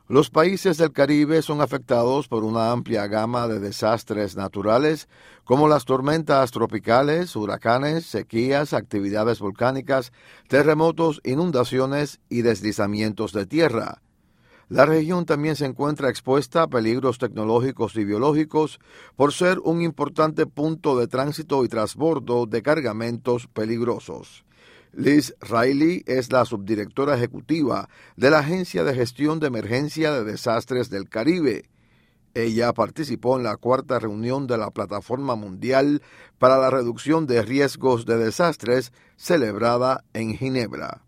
Los países del Caribe son afectados por una amplia gama de desastres naturales, como las tormentas tropicales, huracanes, sequías, actividades volcánicas, terremotos, inundaciones y deslizamientos de tierra. La región también se encuentra expuesta a peligros tecnológicos y biológicos por ser un importante punto de tránsito y transbordo de cargamentos peligrosos. Liz Riley es la subdirectora ejecutiva de la Agencia de Gestión de Emergencia de Desastres del Caribe. Ella participó en la 4ª reunión de la Plataforma Mundial para la Reducción de Riesgos de Desastres, celebrada en Ginebra.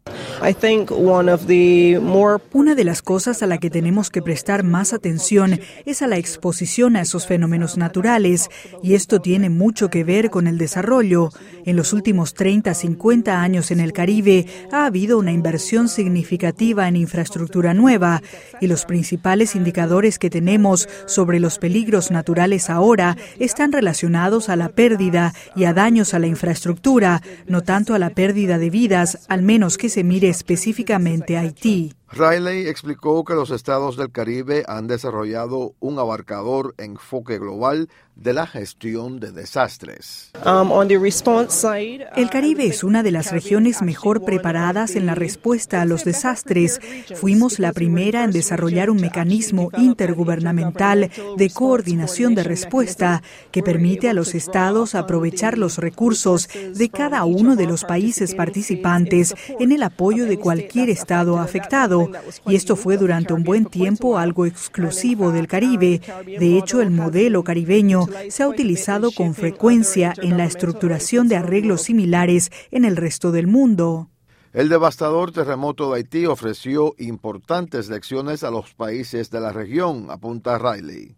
Una de las cosas a la que tenemos que prestar más atención es a la exposición a esos fenómenos naturales, y esto tiene mucho que ver con el desarrollo. En los últimos 30-50 años en el Caribe ha habido una inversión significativa en infraestructura nueva, y los principales indicadores que tenemos sobre los peligros naturales ahora están relacionados a la pérdida y a daños a la infraestructura, no tanto a la pérdida de vidas, al menos que se mire específicamente a Haití. Riley explicó que los estados del Caribe han desarrollado un abarcador enfoque global de la gestión de desastres. El Caribe es una de las regiones mejor preparadas en la respuesta a los desastres. Fuimos la primera en desarrollar un mecanismo intergubernamental de coordinación de respuesta que permite a los estados aprovechar los recursos de cada uno de los países participantes en el apoyo de cualquier estado afectado. Y esto fue durante un buen tiempo algo exclusivo del Caribe. De hecho, el modelo caribeño se ha utilizado con frecuencia en la estructuración de arreglos similares en el resto del mundo. El devastador terremoto de Haití ofreció importantes lecciones a los países de la región, apunta Riley.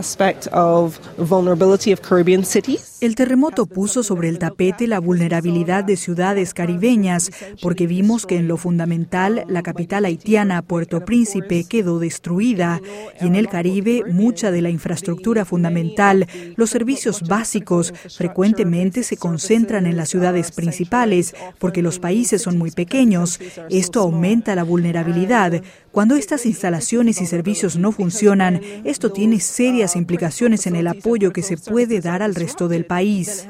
El terremoto puso sobre el tapete la vulnerabilidad de ciudades caribeñas, porque vimos que en lo fundamental la capital haitiana, Puerto Príncipe, quedó destruida, y en el Caribe mucha de la infraestructura fundamental, los servicios básicos, frecuentemente se concentran en las ciudades principales, porque los países son muy pequeños. Esto aumenta la vulnerabilidad. Cuando estas instalaciones y servicios no funcionan, esto tiene serias implicaciones en el apoyo que se puede dar al resto del país.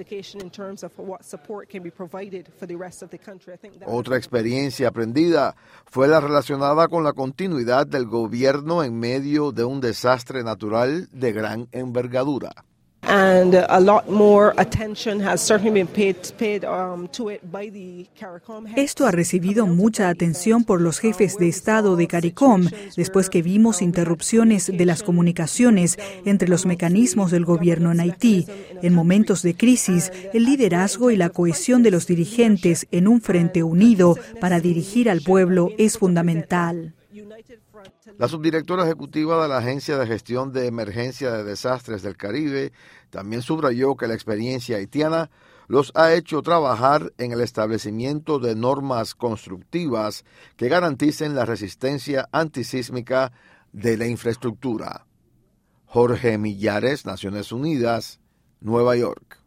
Otra experiencia aprendida fue la relacionada con la continuidad del gobierno en medio de un desastre natural de gran envergadura. And a lot more attention has certainly been paid to it by the CARICOM. Esto ha recibido mucha atención por los jefes de Estado de CARICOM, después que vimos interrupciones de las comunicaciones entre los mecanismos del gobierno en Haití. En momentos de crisis, el liderazgo y la cohesión de los dirigentes en un frente unido para dirigir al pueblo es fundamental. La subdirectora ejecutiva de la Agencia de Gestión de Emergencia de Desastres del Caribe también subrayó que la experiencia haitiana los ha hecho trabajar en el establecimiento de normas constructivas que garanticen la resistencia antisísmica de la infraestructura. Jorge Millares, Naciones Unidas, Nueva York.